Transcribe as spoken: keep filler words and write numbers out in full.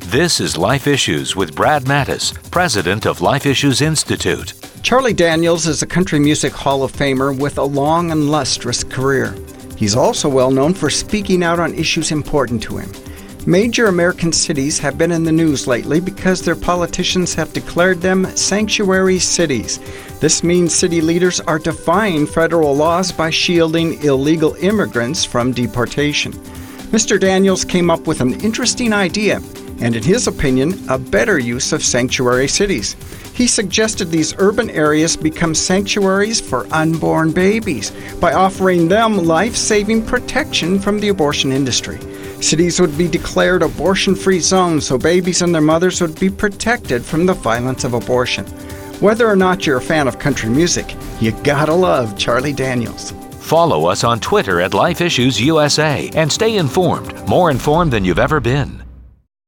This is Life Issues with Brad Mattis, president of Life Issues Institute. Charlie Daniels is a country music Hall of Famer with a long and lustrous career. He's also well known for speaking out on issues important to him. Major American cities have been in the news lately because their politicians have declared them sanctuary cities. This means city leaders are defying federal laws by shielding illegal immigrants from deportation. Mister Daniels came up with an interesting idea, and in his opinion, a better use of sanctuary cities. He suggested these urban areas become sanctuaries for unborn babies by offering them life-saving protection from the abortion industry. Cities would be declared abortion-free zones so babies and their mothers would be protected from the violence of abortion. Whether or not you're a fan of country music, you gotta love Charlie Daniels. Follow us on Twitter at Life Issues U S A and stay informed, more informed than you've ever been.